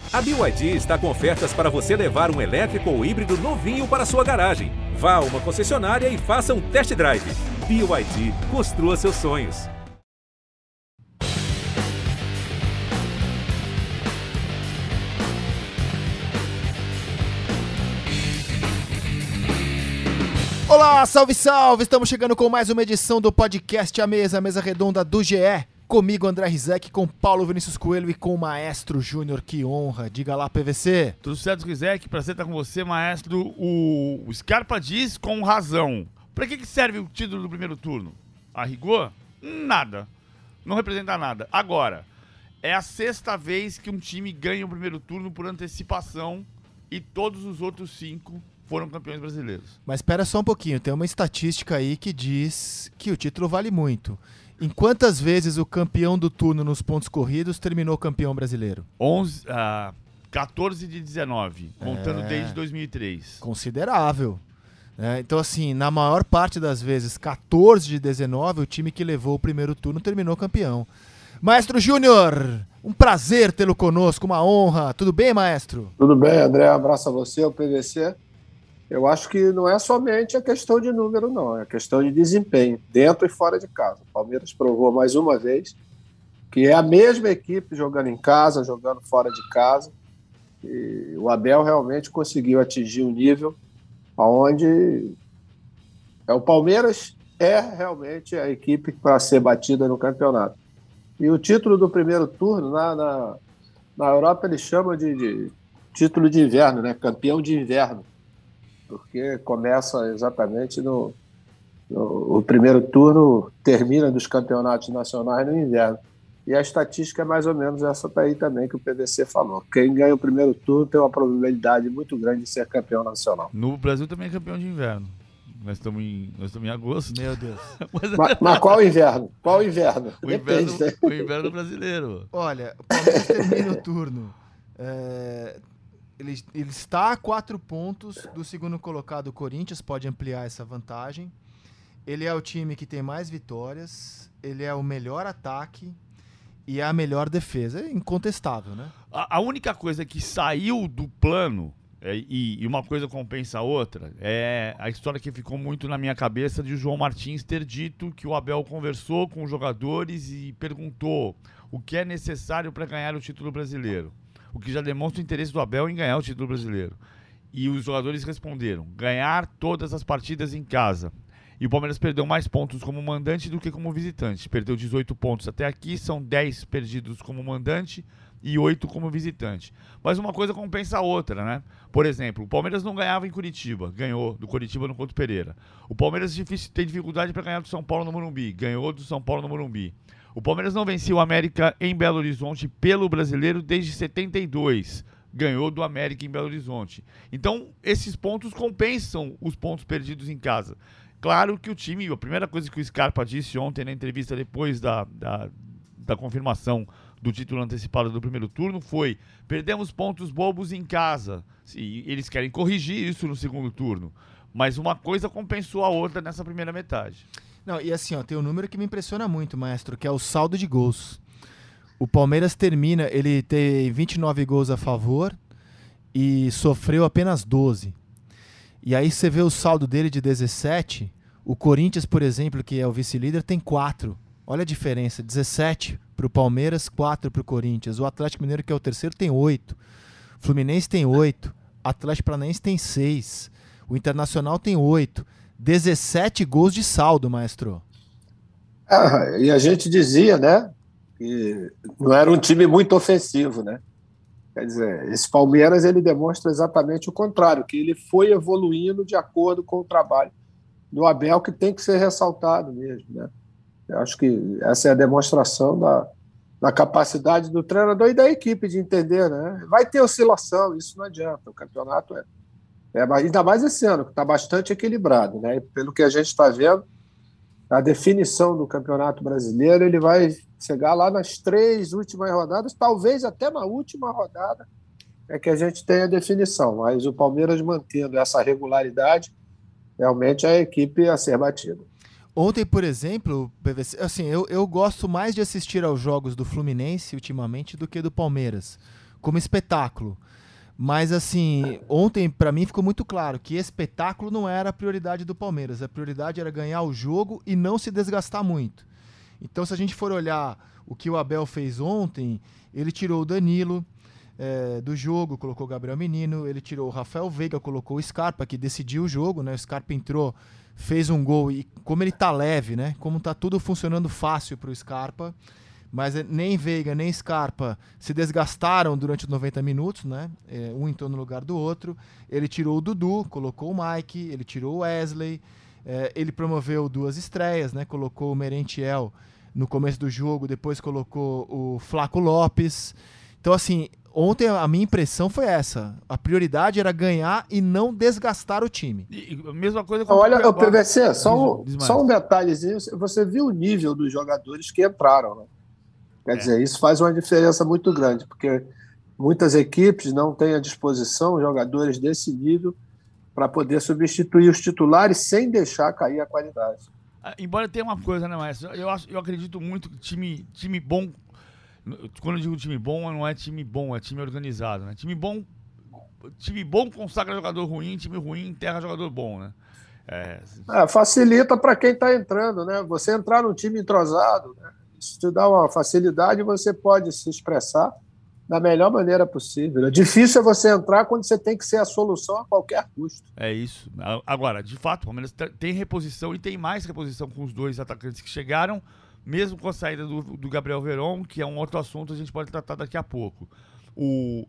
A BYD está com ofertas para você levar um elétrico ou híbrido novinho para sua garagem. Vá a uma concessionária e faça um test drive. BYD, construa seus sonhos. Olá, salve, salve! Estamos chegando com mais uma edição do podcast A Mesa Redonda do GE. Comigo, André Rizek, com Paulo Vinícius Coelho e com o Maestro Júnior. Que honra! Diga lá, PVC. Tudo certo, Rizek? Prazer estar com você, Maestro. O Scarpa diz com razão. Para que serve o título do primeiro turno? A rigor? Nada. Não representa nada. Agora, é a sexta vez que um time ganha o primeiro turno por antecipação e todos os outros 5 foram campeões brasileiros. Mas espera só um pouquinho, tem uma estatística aí que diz que o título vale muito. Em quantas vezes o campeão do turno nos pontos corridos terminou campeão brasileiro? 14 de 19, contando desde 2003. Considerável. Então, assim, na maior parte das vezes, 14 de 19, o time que levou o primeiro turno terminou campeão. Maestro Júnior, um prazer tê-lo conosco, uma honra. Tudo bem, maestro? Tudo bem, André. Um abraço a você, ao PVC. Eu acho que não é somente a questão de número, não. É a questão de desempenho, dentro e fora de casa. O Palmeiras provou mais uma vez que é a mesma equipe jogando em casa, jogando fora de casa. E o Abel realmente conseguiu atingir um nível onde o Palmeiras é realmente a equipe para ser batida no campeonato. E o título do primeiro turno, na Europa, eles chamam de título de inverno, né? Campeão de inverno. Porque começa exatamente o primeiro turno, termina dos campeonatos nacionais no inverno. E a estatística é mais ou menos essa aí também que o PVC falou. Quem ganha o primeiro turno tem uma probabilidade muito grande de ser campeão nacional. No Brasil também é campeão de inverno. Nós estamos em agosto. Meu Deus. Mas qual inverno? Qual inverno? Depende, né? O inverno brasileiro. Olha, o Palmeiras termina o turno. Ele está a 4 pontos do segundo colocado, o Corinthians, pode ampliar essa vantagem. Ele é o time que tem mais vitórias, ele é o melhor ataque e é a melhor defesa. É incontestável, né? A única coisa que saiu do plano, e uma coisa compensa a outra, é a história que ficou muito na minha cabeça de o João Martins ter dito que o Abel conversou com os jogadores e perguntou o que é necessário para ganhar o título brasileiro. O que já demonstra o interesse do Abel em ganhar o título brasileiro. E os jogadores responderam: ganhar todas as partidas em casa. E o Palmeiras perdeu mais pontos como mandante do que como visitante. Perdeu 18 pontos até aqui, são 10 perdidos como mandante e 8 como visitante. Mas uma coisa compensa a outra, né? Por exemplo, o Palmeiras não ganhava em Curitiba, ganhou do Curitiba no Couto Pereira. O Palmeiras tem dificuldade para ganhar do São Paulo no Morumbi, ganhou do São Paulo no Morumbi. O Palmeiras não vencia o América em Belo Horizonte pelo Brasileiro desde 72. Ganhou do América em Belo Horizonte. Então, esses pontos compensam os pontos perdidos em casa. Claro que o time, a primeira coisa que o Scarpa disse ontem na entrevista depois da confirmação do título antecipado do primeiro turno foi: perdemos pontos bobos em casa. E eles querem corrigir isso no segundo turno. Mas uma coisa compensou a outra nessa primeira metade. Não, e assim, tem um número que me impressiona muito, maestro, que é o saldo de gols. O Palmeiras termina, ele tem 29 gols a favor e sofreu apenas 12. E aí você vê o saldo dele de 17, o Corinthians, por exemplo, que é o vice-líder, tem 4. Olha a diferença, 17 para o Palmeiras, 4 para o Corinthians. O Atlético Mineiro, que é o terceiro, tem 8. O Fluminense tem 8. Atlético Paranaense tem 6. O Internacional tem 8. 17 gols de saldo, maestro. E a gente dizia, né, que não era um time muito ofensivo, né? Quer dizer, esse Palmeiras, ele demonstra exatamente o contrário, que ele foi evoluindo de acordo com o trabalho do Abel, que tem que ser ressaltado mesmo, né? Eu acho que essa é a demonstração da capacidade do treinador e da equipe de entender, né? Vai ter oscilação, isso não adianta. O campeonato ainda mais esse ano, que está bastante equilibrado, né? E pelo que a gente está vendo, a definição do Campeonato Brasileiro, ele vai chegar lá nas 3 últimas rodadas, talvez até na última rodada é que a gente tenha a definição, mas o Palmeiras mantendo essa regularidade, realmente é a equipe a ser batida. Ontem, por exemplo, PVC, assim, eu gosto mais de assistir aos jogos do Fluminense ultimamente do que do Palmeiras. como espetáculo. Mas, assim, ontem, para mim, ficou muito claro que espetáculo não era a prioridade do Palmeiras. A prioridade era ganhar o jogo e não se desgastar muito. Então, se a gente for olhar o que o Abel fez ontem, ele tirou o Danilo do jogo, colocou o Gabriel Menino, ele tirou o Rafael Veiga, colocou o Scarpa, que decidiu o jogo, né? O Scarpa entrou, fez um gol e como ele tá leve, né? Como tá tudo funcionando fácil pro Scarpa, mas nem Veiga nem Scarpa se desgastaram durante os 90 minutos, né? Um entrou no lugar do outro. Ele tirou o Dudu, colocou o Mike, ele tirou o Wesley, ele promoveu 2 estreias, né? Colocou o Merentiel no começo do jogo, depois colocou o Flaco Lopes. Então, assim, ontem a minha impressão foi essa. A prioridade era ganhar e não desgastar o time. E a mesma coisa com Olha, o PVC, só um detalhezinho. Você viu o nível dos jogadores que entraram, né? Quer dizer, isso faz uma diferença muito grande, porque muitas equipes não têm à disposição jogadores desse nível para poder substituir os titulares sem deixar cair a qualidade. Embora tenha uma coisa, né, Maestro? Eu acredito muito que time bom. Quando eu digo time bom, não é time bom, é time organizado, né? Time bom consagra jogador ruim, time ruim enterra jogador bom, né? Facilita para quem está entrando, né? Você entrar num time entrosado, né? Isso te dá uma facilidade e você pode se expressar da melhor maneira possível. O difícil é você entrar quando você tem que ser a solução a qualquer custo. É isso. Agora, de fato, o Palmeiras tem reposição e tem mais reposição com os 2 atacantes que chegaram, mesmo com a saída do Gabriel Veron, que é um outro assunto, a gente pode tratar daqui a pouco. O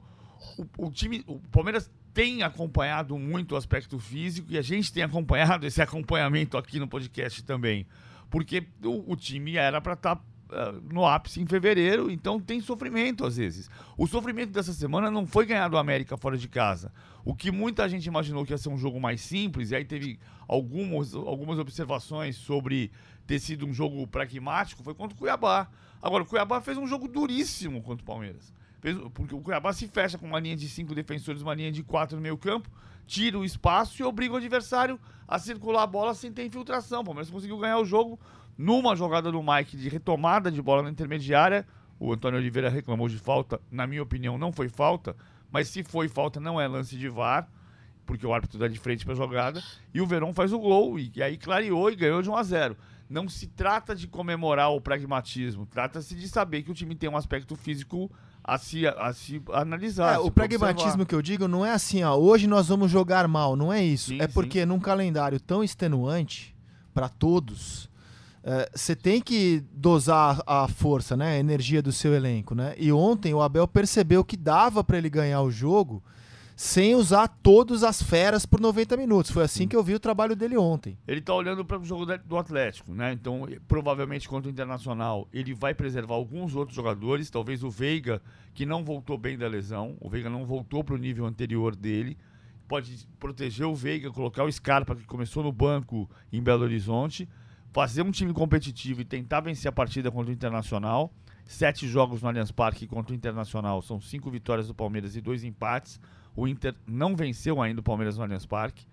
Palmeiras tem acompanhado muito o aspecto físico e a gente tem acompanhado esse acompanhamento aqui no podcast também, porque o time era para estar no ápice em fevereiro, então tem sofrimento às vezes. O sofrimento dessa semana não foi ganhar do América fora de casa. O que muita gente imaginou que ia ser um jogo mais simples, e aí teve algumas observações sobre ter sido um jogo pragmático, foi contra o Cuiabá. Agora, o Cuiabá fez um jogo duríssimo contra o Palmeiras. Porque o Cuiabá se fecha com uma linha de 5 defensores, uma linha de 4 no meio campo, tira o espaço e obriga o adversário a circular a bola sem ter infiltração. O Palmeiras conseguiu ganhar o jogo numa jogada do Mike de retomada de bola na intermediária. O Antônio Oliveira reclamou de falta, na minha opinião não foi falta, mas se foi falta não é lance de VAR, porque o árbitro dá de frente para a jogada, e o Verón faz o gol, e aí clareou e ganhou de 1-0. Não se trata de comemorar o pragmatismo, trata-se de saber que o time tem um aspecto físico a se analisar. O pragmatismo que eu digo não é assim, hoje nós vamos jogar mal, não é isso. Sim, é porque num calendário tão extenuante para todos, você tem que dosar a força, né, a energia do seu elenco, né? E ontem o Abel percebeu que dava para ele ganhar o jogo sem usar todas as feras por 90 minutos. Foi assim que eu vi o trabalho dele ontem. Ele tá olhando para o jogo do Atlético, né? Então, provavelmente contra o Internacional, ele vai preservar alguns outros jogadores, talvez o Veiga, que não voltou bem da lesão. O Veiga não voltou para o nível anterior dele. Pode proteger o Veiga, colocar o Scarpa, que começou no banco em Belo Horizonte, fazer um time competitivo e tentar vencer a partida contra o Internacional. 7 jogos no Allianz Parque contra o Internacional, são 5 vitórias do Palmeiras e 2 empates. O Inter não venceu ainda o Palmeiras no Allianz Parque.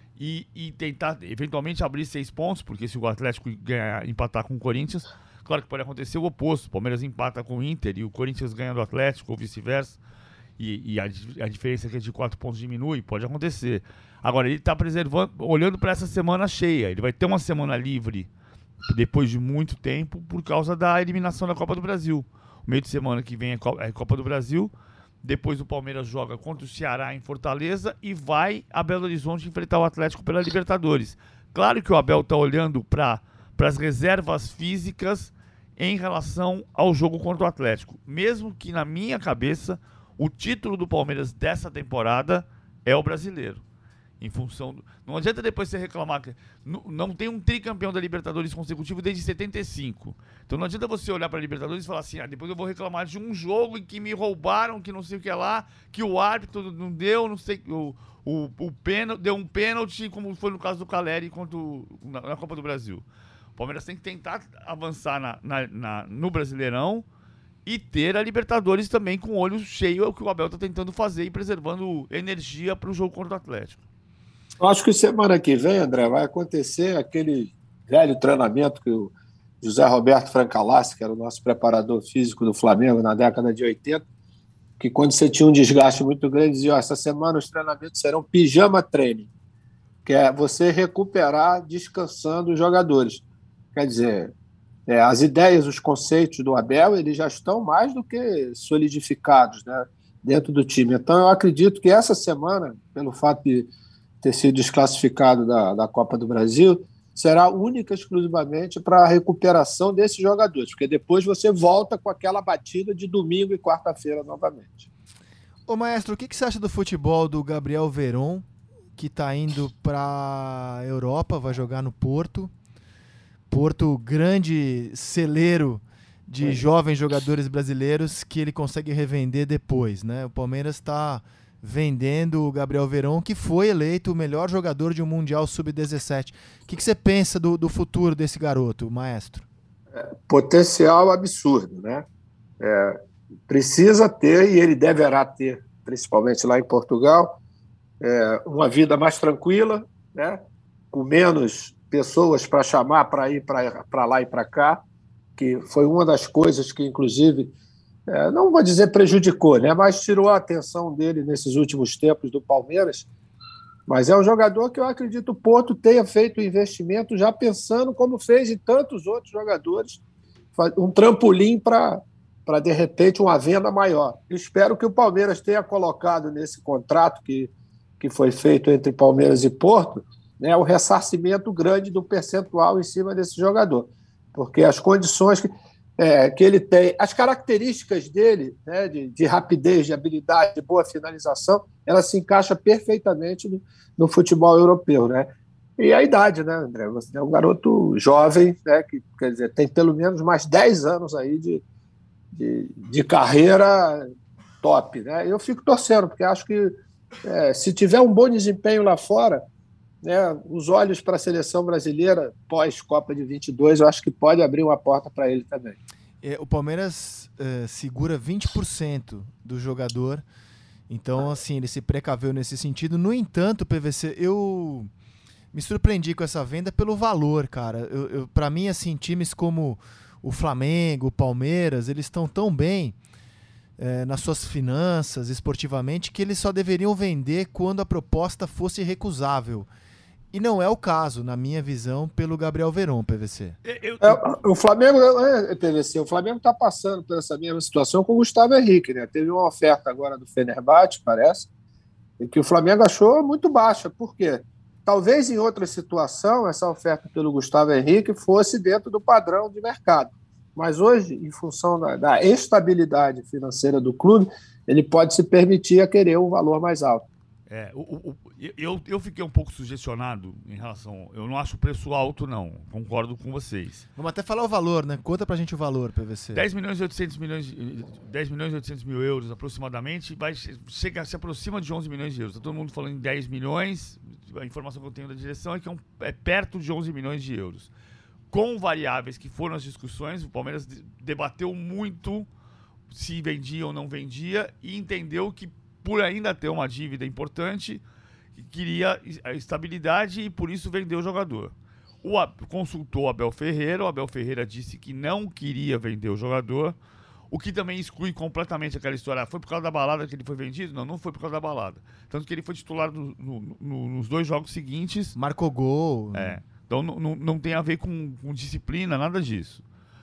E tentar, eventualmente, abrir 6 pontos, porque se o Atlético empatar com o Corinthians, claro que pode acontecer o oposto. O Palmeiras empata com o Inter e o Corinthians ganha do Atlético, ou vice-versa. E a diferença que é de 4 pontos diminui, pode acontecer. Agora, ele está preservando, olhando para essa semana cheia. Ele vai ter uma semana livre depois de muito tempo por causa da eliminação da Copa do Brasil. O meio de semana que vem é Copa do Brasil. Depois o Palmeiras joga contra o Ceará em Fortaleza e vai a Belo Horizonte enfrentar o Atlético pela Libertadores. Claro que o Abel está olhando para as reservas físicas em relação ao jogo contra o Atlético. Mesmo que na minha cabeça o título do Palmeiras dessa temporada é o Brasileiro. Em função não adianta depois você reclamar que não tem um tricampeão da Libertadores consecutivo desde 75. Então não adianta você olhar para a Libertadores e falar assim, depois eu vou reclamar de um jogo em que me roubaram, que não sei o que lá, que o árbitro não deu, não sei, o pênalti, deu um pênalti, como foi no caso do Caleri na Copa do Brasil. O Palmeiras tem que tentar avançar no Brasileirão e ter a Libertadores também com o olho cheio, é o que o Abel está tentando fazer e preservando energia para o jogo contra o Atlético. Eu acho que semana que vem, André, vai acontecer aquele velho treinamento que o José Roberto Francalassi, que era o nosso preparador físico do Flamengo na década de 80, que quando você tinha um desgaste muito grande, dizia: essa semana os treinamentos serão pijama training, que é você recuperar descansando os jogadores. Quer dizer, as ideias, os conceitos do Abel, eles já estão mais do que solidificados, né, dentro do time. Então, eu acredito que essa semana, pelo fato de ter sido desclassificado da Copa do Brasil, será única e exclusivamente para a recuperação desses jogadores, porque depois você volta com aquela batida de domingo e quarta-feira novamente. Ô maestro, o que você acha do futebol do Gabriel Veron, que está indo para a Europa, vai jogar no Porto? Porto, grande celeiro de jovens jogadores brasileiros que ele consegue revender depois, né? O Palmeiras está vendendo o Gabriel Veron, que foi eleito o melhor jogador de um Mundial Sub-17. O que você pensa do futuro desse garoto, maestro? Potencial absurdo, né? Precisa ter, e ele deverá ter, principalmente lá em Portugal, uma vida mais tranquila, né? Com menos pessoas para chamar para ir para lá e para cá, que foi uma das coisas que, inclusive, não vou dizer prejudicou, né? Mas tirou a atenção dele nesses últimos tempos do Palmeiras. Mas é um jogador que eu acredito o Porto tenha feito o investimento já pensando como fez em tantos outros jogadores, um trampolim para, de repente, uma venda maior. Eu espero que o Palmeiras tenha colocado nesse contrato que foi feito entre Palmeiras e Porto, né, o ressarcimento grande do percentual em cima desse jogador. Porque as condições que ele tem, as características dele, né, de rapidez, de habilidade, de boa finalização, ela se encaixa perfeitamente no futebol europeu, né? E a idade, né, André? Você é um garoto jovem, né, que, quer dizer, tem pelo menos mais 10 anos aí de carreira top, né? Eu fico torcendo, porque acho que se tiver um bom desempenho lá fora, né, os olhos para a seleção brasileira pós-Copa de 22, eu acho que pode abrir uma porta para ele também. O Palmeiras segura 20% do jogador, então assim, ele se precaveu nesse sentido. No entanto, PVC, eu me surpreendi com essa venda pelo valor, cara. Para mim, assim, times como o Flamengo, o Palmeiras, eles estão tão bem nas suas finanças, esportivamente, que eles só deveriam vender quando a proposta fosse recusável. E não é o caso, na minha visão, pelo Gabriel Veron, PVC. O Flamengo, PVC, o Flamengo está passando por essa mesma situação com o Gustavo Henrique, né? Teve uma oferta agora do Fenerbahçe, parece, e que o Flamengo achou muito baixa. Por quê? Talvez em outra situação essa oferta pelo Gustavo Henrique fosse dentro do padrão de mercado. Mas hoje, em função da estabilidade financeira do clube, ele pode se permitir a querer um valor mais alto. Eu fiquei um pouco sugestionado em relação... Eu não acho o preço alto, não. Concordo com vocês. Vamos até falar o valor, né? Conta pra gente o valor, PVC. 10 milhões e 800 mil euros, aproximadamente, se aproxima de 11 milhões de euros. Está todo mundo falando em 10 milhões. A informação que eu tenho da direção é que é perto de 11 milhões de euros. Com variáveis que foram as discussões, o Palmeiras debateu muito se vendia ou não vendia e entendeu que, por ainda ter uma dívida importante, queria a estabilidade e por isso vendeu o jogador. Consultou o Abel Ferreira disse que não queria vender o jogador, o que também exclui completamente aquela história. Foi por causa da balada que ele foi vendido? Não foi por causa da balada. Tanto que ele foi titular nos 2 jogos seguintes. Marcou gol. Então não tem a ver com disciplina, nada disso.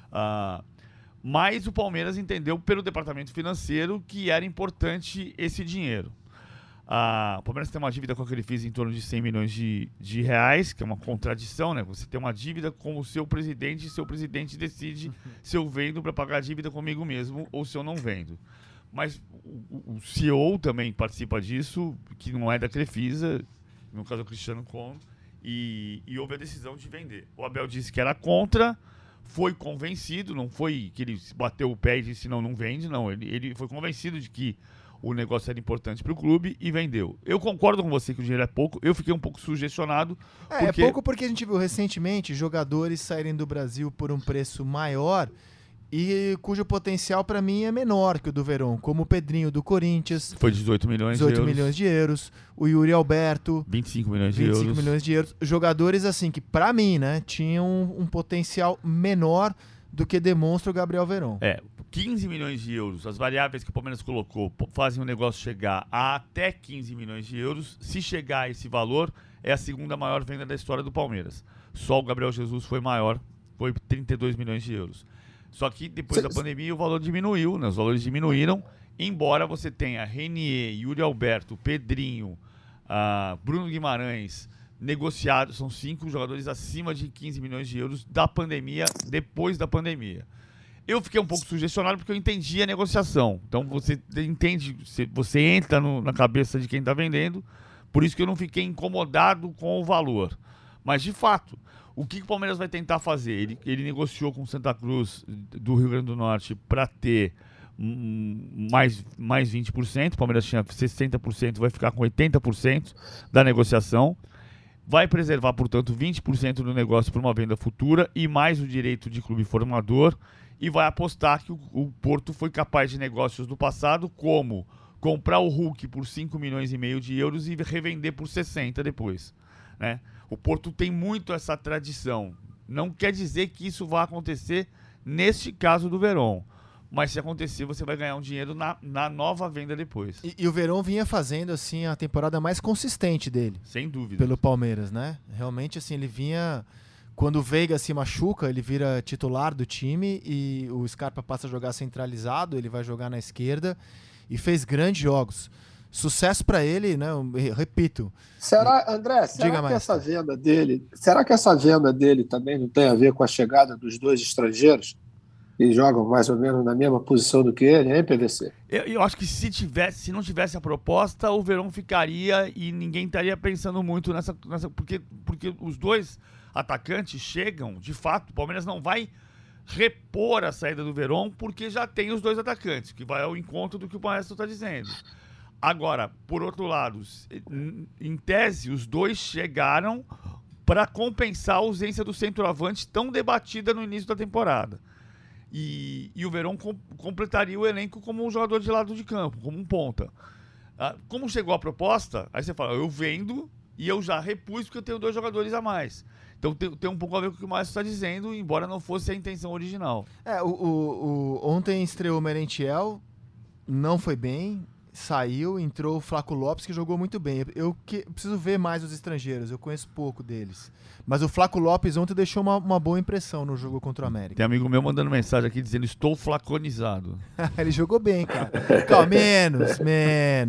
Mas o Palmeiras entendeu pelo departamento financeiro que era importante esse dinheiro. O Palmeiras tem uma dívida com aquele FIS em torno de 100 milhões de reais, que é uma contradição, né? Você tem uma dívida com o seu presidente e seu presidente decide se eu vendo para pagar a dívida comigo mesmo ou se eu não vendo. Mas o CEO também participa disso, que não é da Crefisa, no caso é o Cristiano Kohn, e houve a decisão de vender. O Abel disse que era contra, foi convencido, não foi que ele bateu o pé e disse não vende, não. Ele foi convencido de que o negócio era importante para o clube e vendeu. Eu concordo com você que o dinheiro é pouco, eu fiquei um pouco sugestionado. É pouco porque a gente viu recentemente jogadores saírem do Brasil por um preço maior e cujo potencial para mim é menor que o do Veron, como o Pedrinho do Corinthians. Foi 18 milhões de euros. O Yuri Alberto. 25 milhões de euros. Jogadores assim que para mim, né, tinham um potencial menor do que demonstra o Gabriel Veron. 15 milhões de euros, as variáveis que o Palmeiras colocou fazem o negócio chegar a até 15 milhões de euros. Se chegar a esse valor, é a segunda maior venda da história do Palmeiras. Só o Gabriel Jesus foi maior, foi 32 milhões de euros. Só que depois da pandemia o valor diminuiu, né? Os valores diminuíram, embora você tenha Renier, Yuri Alberto, Pedrinho, Bruno Guimarães negociados, são 5 jogadores acima de 15 milhões de euros da pandemia, depois da pandemia. Eu fiquei um pouco sugestionado porque eu entendi a negociação. Então você entende, você entra na cabeça de quem está vendendo, por isso que eu não fiquei incomodado com o valor. Mas de fato, o que o Palmeiras vai tentar fazer? Ele negociou com o Santa Cruz do Rio Grande do Norte para ter mais 20%. O Palmeiras tinha 60%, vai ficar com 80% da negociação. Vai preservar, portanto, 20% do negócio para uma venda futura e mais o direito de clube formador. E vai apostar que o Porto foi capaz de negócios do passado, como comprar o Hulk por 5 milhões e meio de euros e revender por 60 depois, né? O Porto tem muito essa tradição. Não quer dizer que isso vai acontecer neste caso do Verón. Mas se acontecer, você vai ganhar um dinheiro na nova venda depois. E o Verón vinha fazendo assim a temporada mais consistente dele. Sem dúvida. Pelo Palmeiras, né? Realmente assim, ele vinha... Quando o Veiga se machuca, ele vira titular do time e o Scarpa passa a jogar centralizado, ele vai jogar na esquerda e fez grandes jogos. Sucesso para ele, né? Eu repito. André, será que essa venda dele também não tem a ver com a chegada dos 2 estrangeiros que jogam mais ou menos na mesma posição do que ele, hein, PVC? Eu acho que se não tivesse a proposta, o Verón ficaria e ninguém estaria pensando muito nessa porque os 2 atacantes chegam, de fato, o Palmeiras não vai repor a saída do Verón porque já tem os 2 atacantes, que vai ao encontro do que o Maestro está dizendo. Agora, por outro lado, em tese, os 2 chegaram para compensar a ausência do centroavante tão debatida no início da temporada. E o Verón completaria o elenco como um jogador de lado de campo, como um ponta. Como chegou a proposta, aí você fala, eu vendo e eu já repus porque eu tenho 2 jogadores a mais. Então tem um pouco a ver com o que o Márcio está dizendo, embora não fosse a intenção original. Ontem estreou o Merentiel, não foi bem, saiu, entrou o Flaco Lopes, que jogou muito bem. Eu preciso ver mais os estrangeiros, eu conheço pouco deles. Mas o Flaco Lopes ontem deixou uma boa impressão no jogo contra o América. Tem amigo meu mandando mensagem aqui dizendo, estou flaconizado. Ele jogou bem, cara. Calma, menos, né?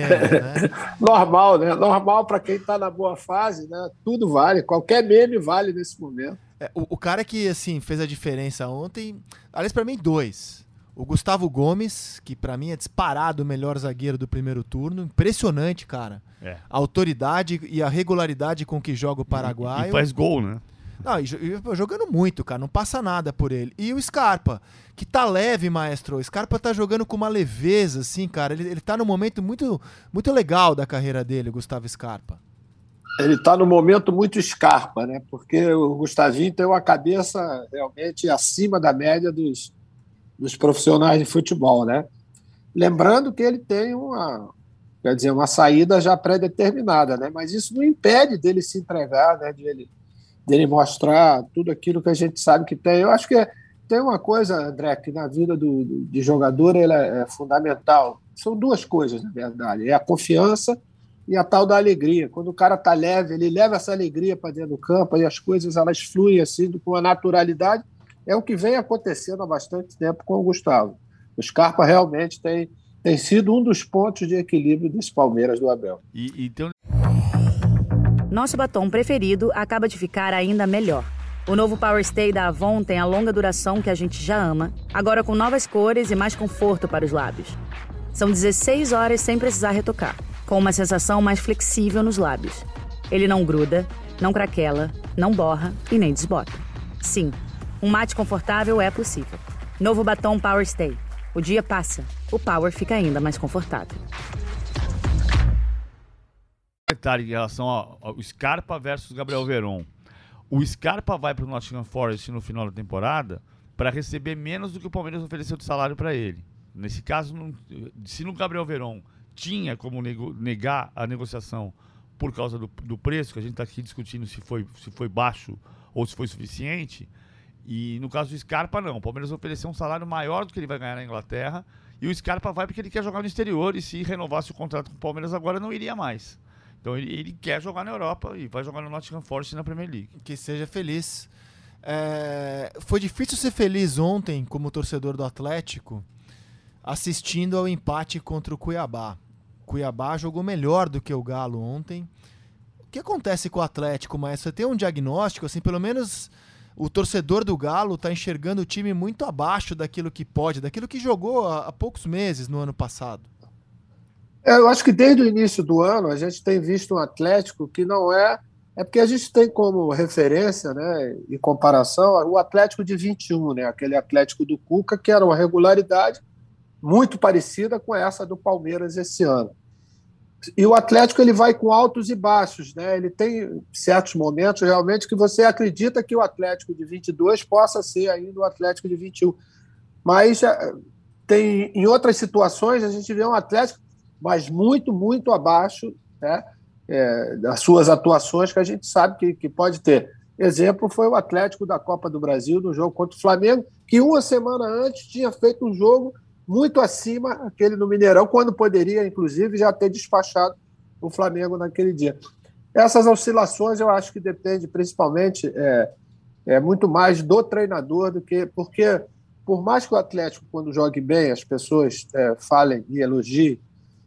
Normal, né? Normal para quem está na boa fase, né? Tudo vale, qualquer meme vale nesse momento. O cara que, assim, fez a diferença ontem, aliás, para mim, 2. O Gustavo Gomes, que pra mim é disparado o melhor zagueiro do primeiro turno. Impressionante, cara. A autoridade e a regularidade com que joga o paraguaio. E faz gol, né? Não, jogando muito, cara. Não passa nada por ele. E o Scarpa, que tá leve, maestro. O Scarpa tá jogando com uma leveza, assim, cara. Ele tá num momento muito, muito legal da carreira dele, o Gustavo Scarpa. Ele tá num momento muito Scarpa, né? Porque o Gustavinho tem uma cabeça realmente acima da média dos profissionais de futebol, né? Lembrando que ele tem uma saída já pré-determinada, né? Mas isso não impede dele se entregar, né? Dele mostrar tudo aquilo que a gente sabe que tem. Eu acho que tem uma coisa, André, que na vida de jogador ela é fundamental. São 2 coisas, na verdade. É a confiança e a tal da alegria. Quando o cara tá leve, ele leva essa alegria para dentro do campo e as coisas elas fluem assim com a naturalidade. É o que vem acontecendo há bastante tempo com o Gustavo. O Scarpa realmente tem sido um dos pontos de equilíbrio desse Palmeiras do Abel. Nosso batom preferido acaba de ficar ainda melhor. O novo Power Stay da Avon tem a longa duração que a gente já ama, agora com novas cores e mais conforto para os lábios. São 16 horas sem precisar retocar, com uma sensação mais flexível nos lábios. Ele não gruda, não craquela, não borra e nem desbota. Sim, um mate confortável é possível. Novo batom Power Stay. O dia passa, o Power fica ainda mais confortável. Detalhe em relação ao Scarpa versus Gabriel Verón. O Scarpa vai para o Nottingham Forest no final da temporada para receber menos do que o Palmeiras ofereceu de salário para ele. Nesse caso, se no Gabriel Verón tinha como negar a negociação por causa do preço, que a gente está aqui discutindo se foi baixo ou se foi suficiente, E no caso do Scarpa, não. O Palmeiras ofereceu um salário maior do que ele vai ganhar na Inglaterra. E o Scarpa vai porque ele quer jogar no exterior. E se renovasse o contrato com o Palmeiras agora, não iria mais. Então ele quer jogar na Europa e vai jogar no Nottingham Forest na Premier League. Que seja feliz. Foi difícil ser feliz ontem, como torcedor do Atlético, assistindo ao empate contra o Cuiabá. Cuiabá jogou melhor do que o Galo ontem. O que acontece com o Atlético, Maestro? Você tem um diagnóstico, assim, pelo menos o torcedor do Galo está enxergando o time muito abaixo daquilo que pode, daquilo que jogou há poucos meses no ano passado. Eu acho que desde o início do ano a gente tem visto um Atlético que não é porque a gente tem como referência, né, e comparação o Atlético de 21, né, aquele Atlético do Cuca, que era uma regularidade muito parecida com essa do Palmeiras esse ano. E o Atlético ele vai com altos e baixos, né? Ele tem certos momentos realmente que você acredita que o Atlético de 22 possa ser ainda o Atlético de 21. Mas tem, em outras situações a gente vê um Atlético mas muito, muito abaixo, né, das suas atuações que a gente sabe que pode ter. Exemplo foi o Atlético da Copa do Brasil no jogo contra o Flamengo, que uma semana antes tinha feito um jogo muito acima, aquele no Mineirão, quando poderia, inclusive, já ter despachado o Flamengo naquele dia. Essas oscilações eu acho que depende principalmente muito mais do treinador do que... Porque, por mais que o Atlético, quando jogue bem, as pessoas falem e elogiem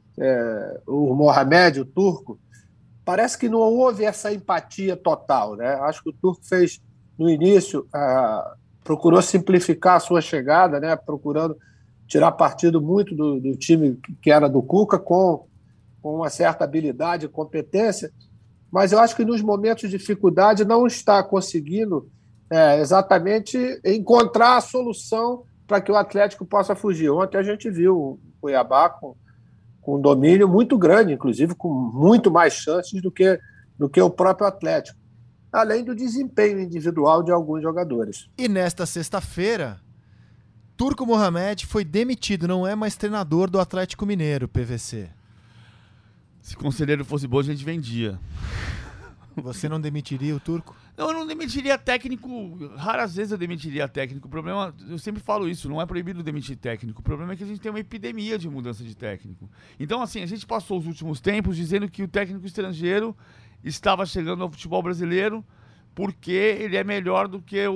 o Mohamed, o turco, parece que não houve essa empatia total, né? Acho que o turco fez, no início, procurou simplificar a sua chegada, né? Procurando tirar partido muito do time que era do Cuca, com uma certa habilidade e competência, mas eu acho que nos momentos de dificuldade não está conseguindo exatamente encontrar a solução para que o Atlético possa fugir. Ontem a gente viu o Cuiabá com um domínio muito grande, inclusive com muito mais chances do que o próprio Atlético, além do desempenho individual de alguns jogadores. E nesta sexta-feira, Turco Mohamed foi demitido, não é mais treinador do Atlético Mineiro, PVC. Se conselheiro fosse bom, a gente vendia. Você não demitiria o Turco? Não, eu não demitiria técnico, raras vezes eu demitiria técnico. O problema, eu sempre falo isso, não é proibido demitir técnico. O problema é que a gente tem uma epidemia de mudança de técnico. Então, assim, a gente passou os últimos tempos dizendo que o técnico estrangeiro estava chegando ao futebol brasileiro porque ele é melhor do que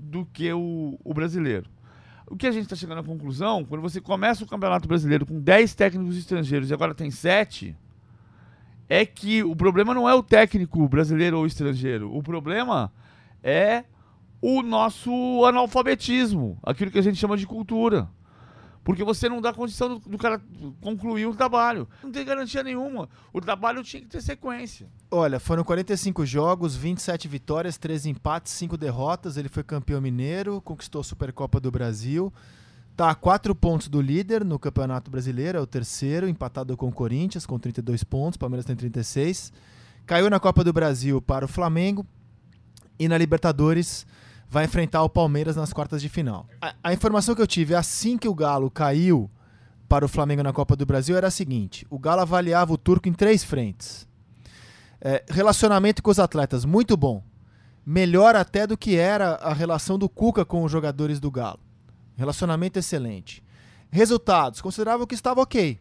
o brasileiro. O que a gente está chegando à conclusão, quando você começa o Campeonato Brasileiro com 10 técnicos estrangeiros e agora tem 7... é que o problema não é o técnico brasileiro ou estrangeiro. O problema é o nosso analfabetismo, aquilo que a gente chama de cultura. Porque você não dá condição do cara concluir o trabalho. Não tem garantia nenhuma. O trabalho tinha que ter sequência. Olha, foram 45 jogos, 27 vitórias, 3 empates, 5 derrotas. Ele foi campeão mineiro, conquistou a Supercopa do Brasil. Está a 4 pontos do líder no Campeonato Brasileiro, é o terceiro, empatado com o Corinthians, com 32 pontos, Palmeiras tem 36. Caiu na Copa do Brasil para o Flamengo e na Libertadores vai enfrentar o Palmeiras nas quartas de final. A informação que eu tive assim que o Galo caiu para o Flamengo na Copa do Brasil era a seguinte: o Galo avaliava o Turco em 3 frentes. Relacionamento com os atletas, muito bom. Melhor até do que era a relação do Cuca com os jogadores do Galo. Relacionamento excelente. Resultados, considerava que estava ok.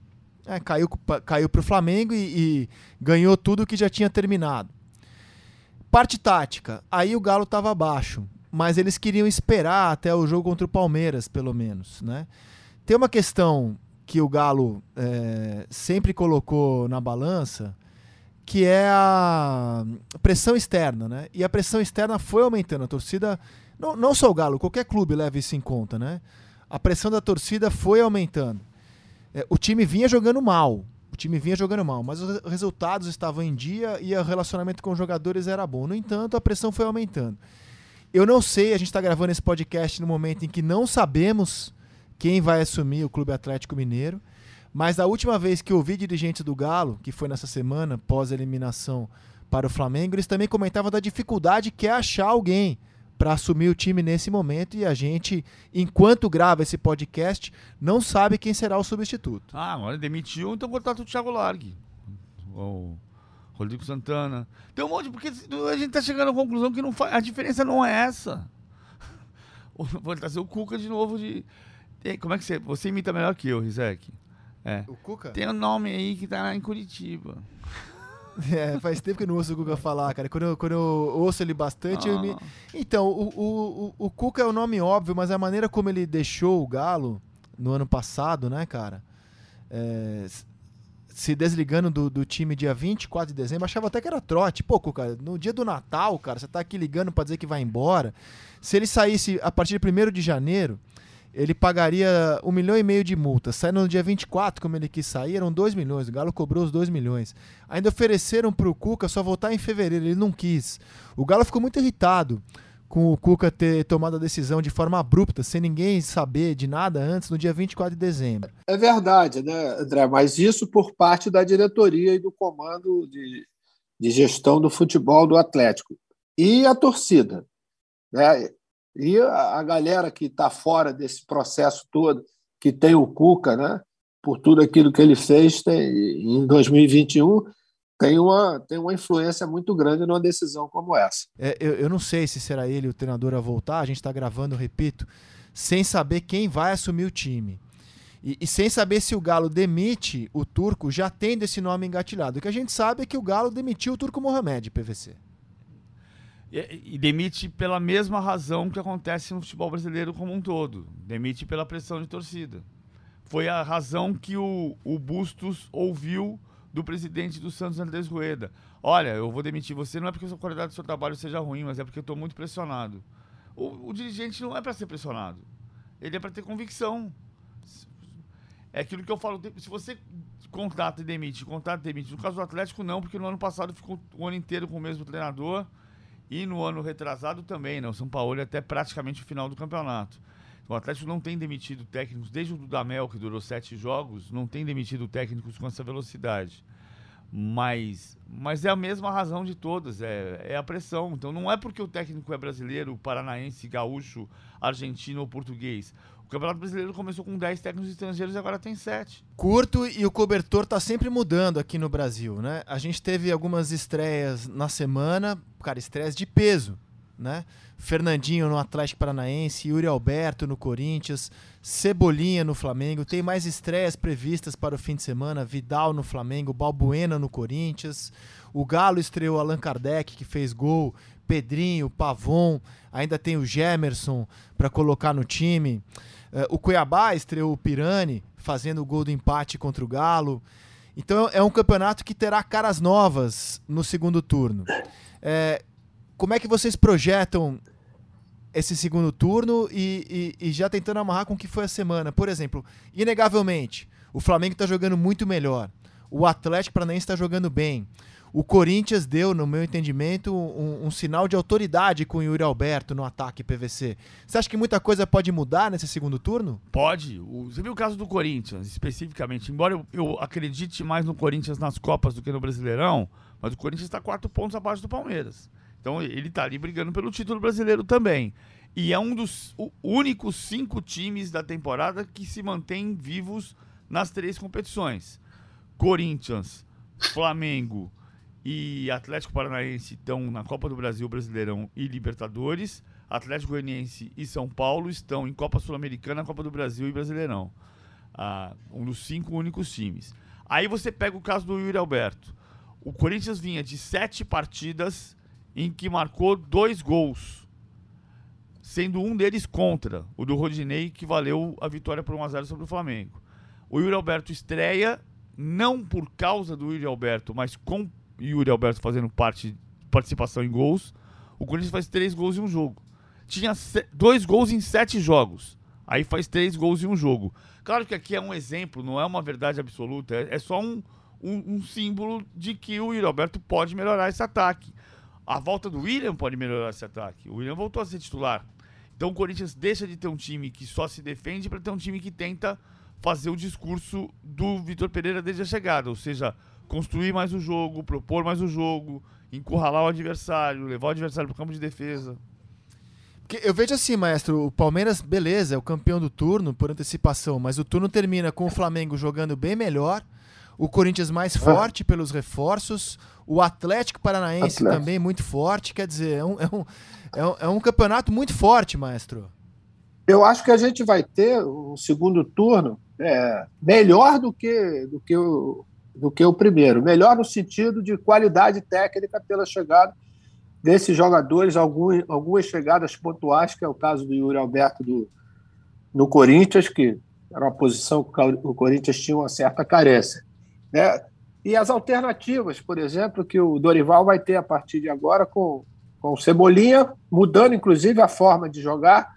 Caiu para o Flamengo e ganhou tudo que já tinha terminado. Parte tática, aí o Galo estava abaixo, mas eles queriam esperar até o jogo contra o Palmeiras, pelo menos, né? Tem uma questão que o Galo sempre colocou na balança, que é a pressão externa, né? E a pressão externa foi aumentando. A torcida, não só o Galo, qualquer clube leva isso em conta, né? A pressão da torcida foi aumentando. O time vinha jogando mal, mas os resultados estavam em dia e o relacionamento com os jogadores era bom. No entanto, a pressão foi aumentando. Eu não sei, a gente está gravando esse podcast no momento em que não sabemos quem vai assumir o Clube Atlético Mineiro, mas a última vez que eu ouvi dirigentes do Galo, que foi nessa semana, pós-eliminação para o Flamengo, eles também comentavam da dificuldade que é achar alguém para assumir o time nesse momento, e a gente, enquanto grava esse podcast, não sabe quem será o substituto. Agora demitiu, então contrata o Thiago Largue, o Rodrigo Santana. Tem um monte, porque a gente tá chegando à conclusão que a diferença não é essa. Vou trazer o Cuca de novo como é que você imita melhor que eu, Rizek? O Cuca? Tem um nome aí que tá em Curitiba. Faz tempo que eu não ouço o Cuca falar, cara. Quando eu ouço ele bastante, Então, o Cuca é um nome óbvio, mas a maneira como ele deixou o Galo no ano passado, né, cara? Se desligando do time dia 24 de dezembro, achava até que era trote. Pô, Cuca, no dia do Natal, cara, você tá aqui ligando pra dizer que vai embora. Se ele saísse a partir de 1º de janeiro, ele pagaria 1,5 milhão de multa. Saindo no dia 24, como ele quis sair, eram 2 milhões. O Galo cobrou os 2 milhões. Ainda ofereceram pro Cuca só voltar em fevereiro. Ele não quis. O Galo ficou muito irritado com o Cuca ter tomado a decisão de forma abrupta, sem ninguém saber de nada antes, no dia 24 de dezembro. É verdade, né, André? Mas isso por parte da diretoria e do comando de gestão do futebol do Atlético. E a torcida, né? E a galera que está fora desse processo todo, que tem o Cuca, né? Por tudo aquilo que ele fez em 2021, tem uma influência muito grande numa decisão como essa. Eu não sei se será ele o treinador a voltar. A gente está gravando, repito, sem saber quem vai assumir o time. E sem saber se o Galo demite o Turco, já tendo esse nome engatilhado. O que a gente sabe é que o Galo demitiu o Turco Mohamed, PVC. E demite pela mesma razão que acontece no futebol brasileiro como um todo. Demite pela pressão de torcida. Foi a razão que o Bustos ouviu do presidente do Santos, Andrés Rueda. Olha, eu vou demitir você, não é porque a qualidade do seu trabalho seja ruim, mas é porque eu estou muito pressionado. O dirigente não é para ser pressionado. Ele é para ter convicção. É aquilo que eu falo. Se você contrata e demite. No caso do Atlético, não, porque no ano passado ficou o ano inteiro com o mesmo treinador. E no ano retrasado também, né? O São Paulo até praticamente o final do campeonato. O Atlético não tem demitido técnicos, desde o Dudamel, que durou 7 jogos, não tem demitido técnicos com essa velocidade. Mas é a mesma razão de todas, é a pressão. Então não é porque o técnico é brasileiro, paranaense, gaúcho, argentino ou português. O Campeonato Brasileiro começou com 10 técnicos estrangeiros e agora tem 7. Curto, e o cobertor tá sempre mudando aqui no Brasil, né? A gente teve algumas estreias na semana, cara, estreias de peso, né? Fernandinho no Atlético Paranaense, Yuri Alberto no Corinthians, Cebolinha no Flamengo. Tem mais estreias previstas para o fim de semana, Vidal no Flamengo, Balbuena no Corinthians. O Galo estreou Allan Kardec, que fez gol, Pedrinho, Pavon, ainda tem o Gemerson para colocar no time. O Cuiabá estreou o Pirani, fazendo o gol do empate contra o Galo. Então é um campeonato que terá caras novas no segundo turno. Como é que vocês projetam esse segundo turno e já tentando amarrar com o que foi a semana? Por exemplo, inegavelmente, o Flamengo está jogando muito melhor. O Atlético Paranaense está jogando bem. O Corinthians deu, no meu entendimento, um sinal de autoridade com o Yuri Alberto no ataque PVC. Você acha que muita coisa pode mudar nesse segundo turno? Pode. Você viu o caso do Corinthians, especificamente. Embora eu acredite mais no Corinthians nas Copas do que no Brasileirão, mas o Corinthians está 4 pontos abaixo do Palmeiras. Então ele está ali brigando pelo título brasileiro também. E é um dos únicos 5 times da temporada que se mantém vivos nas 3 competições. Corinthians, Flamengo e Atlético Paranaense estão na Copa do Brasil, Brasileirão e Libertadores. Atlético Goianiense e São Paulo estão em Copa Sul-Americana, Copa do Brasil e Brasileirão. Um dos 5 únicos times. Aí você pega o caso do Yuri Alberto. O Corinthians vinha de 7 partidas em que marcou 2 gols, sendo um deles contra, o do Rodinei, que valeu a vitória por 1-0 sobre o Flamengo. O Yuri Alberto estreia, não por causa do Yuri Alberto, mas com o Yuri Alberto fazendo participação em gols. O Corinthians faz 3 gols em um jogo. Tinha 2 gols em 7 jogos. Aí faz 3 gols em um jogo. Claro que aqui é um exemplo, não é uma verdade absoluta. É só um símbolo de que o Yuri Alberto pode melhorar esse ataque. A volta do William pode melhorar esse ataque. O William voltou a ser titular. Então o Corinthians deixa de ter um time que só se defende para ter um time que tenta fazer o discurso do Vitor Pereira desde a chegada. Ou seja, construir mais o jogo, propor mais o jogo, encurralar o adversário, levar o adversário para o campo de defesa. Porque eu vejo assim, maestro, o Palmeiras, beleza, é o campeão do turno por antecipação, mas o turno termina com o Flamengo jogando bem melhor, o Corinthians mais forte pelos reforços, o Atlético Paranaense também muito forte, quer dizer, é um campeonato muito forte, maestro. Eu acho que a gente vai ter um segundo turno melhor do que o primeiro. Melhor no sentido de qualidade técnica pela chegada desses jogadores, algumas chegadas pontuais, que é o caso do Yuri Alberto no Corinthians, que era uma posição que o Corinthians tinha uma certa carência, né? E as alternativas, por exemplo, que o Dorival vai ter a partir de agora com o Cebolinha, mudando inclusive a forma de jogar,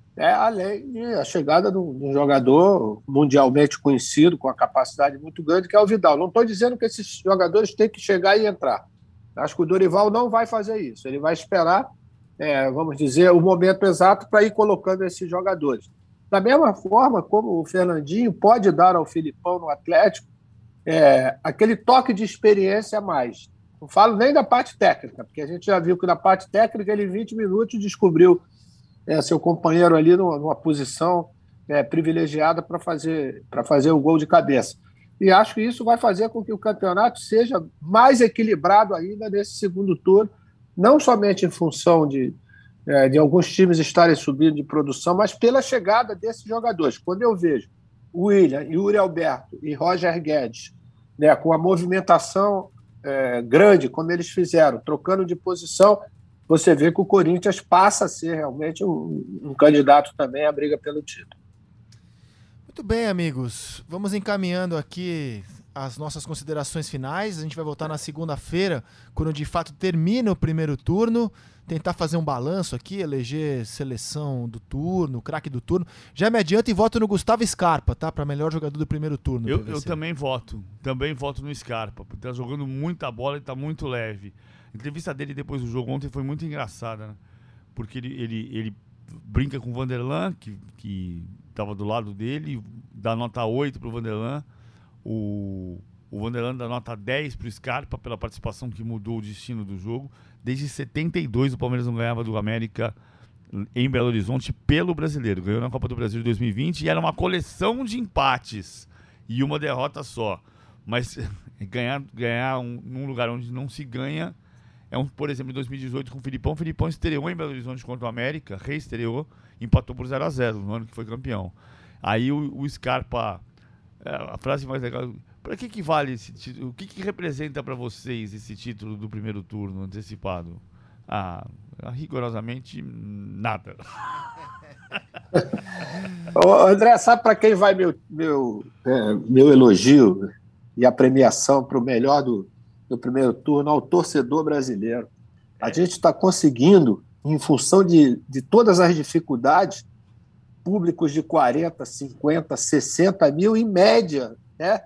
além da chegada de um jogador mundialmente conhecido, com uma capacidade muito grande, que é o Vidal. Não estou dizendo que esses jogadores têm que chegar e entrar. Acho que o Dorival não vai fazer isso. Ele vai esperar, vamos dizer, o momento exato para ir colocando esses jogadores. Da mesma forma como o Fernandinho pode dar ao Filipão no Atlético aquele toque de experiência a mais. Não falo nem da parte técnica, porque a gente já viu que na parte técnica ele em 20 minutos descobriu seu companheiro ali numa posição privilegiada para fazer o gol de cabeça. E acho que isso vai fazer com que o campeonato seja mais equilibrado ainda nesse segundo turno, não somente em função de alguns times estarem subindo de produção, mas pela chegada desses jogadores. Quando eu vejo o William, Yuri Alberto e Roger Guedes, com a movimentação grande, como eles fizeram, trocando de posição, você vê que o Corinthians passa a ser realmente um candidato também à briga pelo título. Muito bem, amigos. Vamos encaminhando aqui as nossas considerações finais. A gente vai voltar na segunda-feira, quando de fato termina o primeiro turno. Tentar fazer um balanço aqui, eleger seleção do turno, craque do turno. Já me adianto e voto no Gustavo Scarpa, tá? Para melhor jogador do primeiro turno. Eu também voto. Também voto no Scarpa, porque tá jogando muita bola e tá muito leve. A entrevista dele depois do jogo ontem foi muito engraçada, né? Porque ele brinca com o Vanderlan, que estava do lado dele, dá nota 8 pro Vanderlan. O Vanderlan dá nota 10 pro Scarpa pela participação que mudou o destino do jogo. Desde 72 o Palmeiras não ganhava do América em Belo Horizonte pelo Brasileiro. Ganhou na Copa do Brasil de 2020 e era uma coleção de empates e uma derrota só. Mas ganhar num lugar onde não se ganha por exemplo, em 2018 com o Filipão. O Filipão estreou em Belo Horizonte contra o América, reestreou, empatou por 0-0 no ano que foi campeão. Aí o Scarpa, a frase mais legal, para que vale esse título? O que representa para vocês esse título do primeiro turno antecipado? Rigorosamente nada. André, sabe para quem vai meu elogio e a premiação para o melhor do primeiro turno? Ao torcedor brasileiro. A gente está conseguindo, em função de todas as dificuldades, públicos de 40, 50, 60 mil em média, né?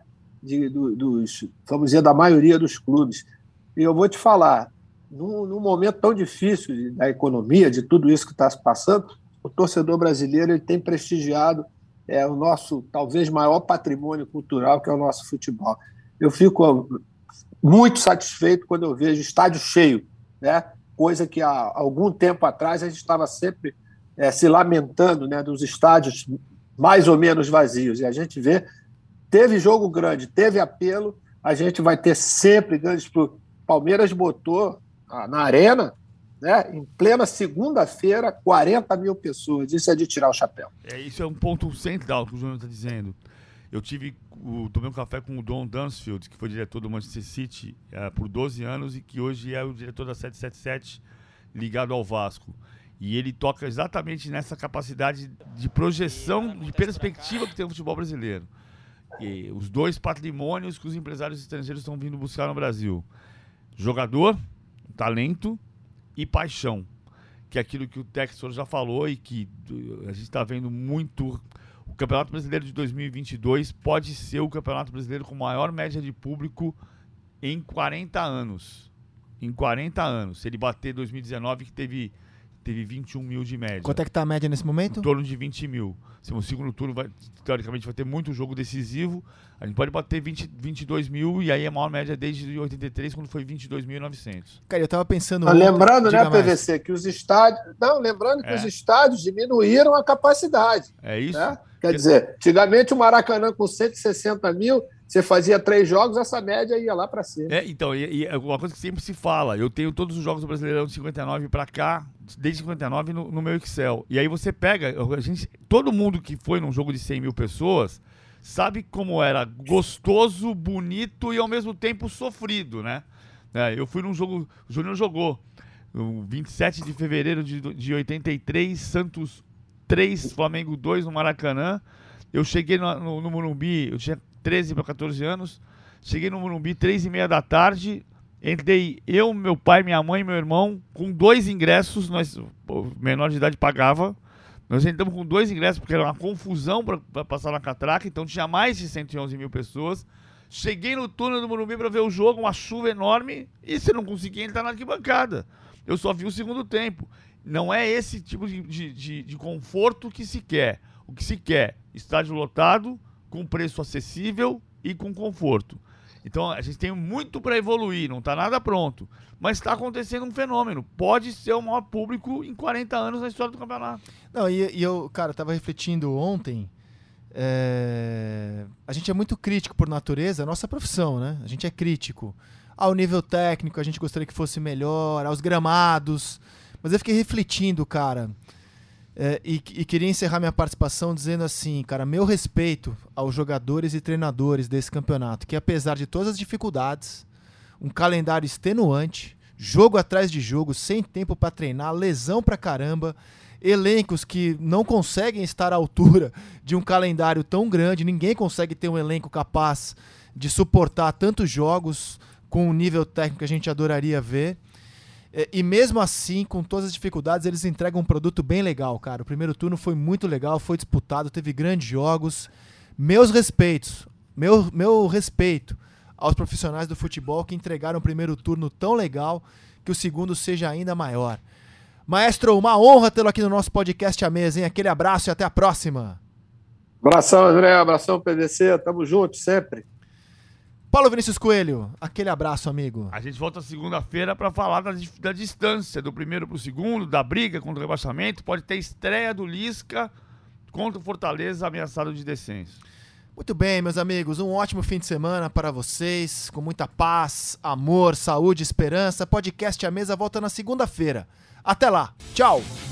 Vamos dizer, da maioria dos clubes. E eu vou te falar, num momento tão difícil da economia, de tudo isso que está se passando, o torcedor brasileiro ele tem prestigiado o nosso, talvez, maior patrimônio cultural, que é o nosso futebol. Eu fico muito satisfeito quando eu vejo estádio cheio, né? Coisa que há algum tempo atrás a gente estava sempre se lamentando, né, dos estádios mais ou menos vazios. E a gente vê, teve jogo grande, teve apelo, a gente vai ter sempre grandes. Palmeiras botou na arena, né, em plena segunda-feira, 40 mil pessoas. Isso é de tirar o chapéu. Isso é um ponto central que o Júnior está dizendo. Eu tomei um café com o Don Dunsfield, que foi diretor do Manchester City por 12 anos e que hoje é o diretor da 777, ligado ao Vasco. E ele toca exatamente nessa capacidade de projeção, de perspectiva que tem o futebol brasileiro. E os dois patrimônios que os empresários estrangeiros estão vindo buscar no Brasil. Jogador, talento e paixão. Que é aquilo que o Textor já falou e que a gente está vendo muito. O Campeonato Brasileiro de 2022 pode ser o Campeonato Brasileiro com maior média de público em 40 anos. Em 40 anos. Se ele bater 2019, que teve 21 mil de média. Quanto é que tá a média nesse momento? Em torno de 20 mil. Se o segundo turno, teoricamente, vai ter muito jogo decisivo. A gente pode bater 22 mil e aí a maior média desde 83, quando foi 22.900. Cara, eu tava pensando... Lembrando, né, PVC, que os estádios... Não, lembrando que os estádios diminuíram a capacidade. É isso? Né? Quer dizer, antigamente o Maracanã com 160 mil, Você fazia 3 jogos, essa média ia lá para cima. Então, e uma coisa que sempre se fala, eu tenho todos os jogos do Brasileirão de 59 para cá, desde 59 no meu Excel. E aí você pega, todo mundo que foi num jogo de 100 mil pessoas sabe como era gostoso, bonito e ao mesmo tempo sofrido, né? Eu fui num jogo, o Júnior jogou, no 27 de fevereiro de 83, Santos 3, Flamengo 2 no Maracanã. Eu cheguei no Morumbi, eu tinha 13 para 14 anos, cheguei no Morumbi 3h30 da tarde, entrei eu, meu pai, minha mãe e meu irmão com 2 ingressos, o menor de idade pagava, nós entramos com 2 ingressos porque era uma confusão para passar na catraca, então tinha mais de 111 mil pessoas. Cheguei no túnel do Morumbi para ver o jogo, uma chuva enorme, e você não conseguia entrar na arquibancada. Eu só vi o segundo tempo. Não é esse tipo de conforto que se quer. O que se quer, estádio lotado, com preço acessível e com conforto. Então a gente tem muito para evoluir, não está nada pronto. Mas está acontecendo um fenômeno. Pode ser o maior público em 40 anos na história do campeonato. Não, e eu, cara, estava refletindo ontem. A gente é muito crítico por natureza, a nossa profissão, né? A gente é crítico. Ao nível técnico, a gente gostaria que fosse melhor, aos gramados. Mas eu fiquei refletindo, cara. E queria encerrar minha participação dizendo assim, cara, meu respeito aos jogadores e treinadores desse campeonato, que apesar de todas as dificuldades, um calendário extenuante, jogo atrás de jogo, sem tempo para treinar, lesão pra caramba, elencos que não conseguem estar à altura de um calendário tão grande, ninguém consegue ter um elenco capaz de suportar tantos jogos com o nível técnico que a gente adoraria ver. E mesmo assim, com todas as dificuldades, eles entregam um produto bem legal, cara. O primeiro turno foi muito legal, foi disputado, teve grandes jogos. Meus respeitos, meu respeito aos profissionais do futebol que entregaram o primeiro turno tão legal que o segundo seja ainda maior. Maestro, uma honra tê-lo aqui no nosso podcast à mesa, hein? Aquele abraço e até a próxima. Abração, André. Abração, PVC. Tamo junto sempre. Paulo Vinícius Coelho, aquele abraço, amigo. A gente volta segunda-feira para falar da distância do primeiro para o segundo, da briga contra o rebaixamento. Pode ter estreia do Lisca contra o Fortaleza ameaçado de descenso. Muito bem, meus amigos. Um ótimo fim de semana para vocês, com muita paz, amor, saúde, esperança. Podcast à Mesa volta na segunda-feira. Até lá. Tchau.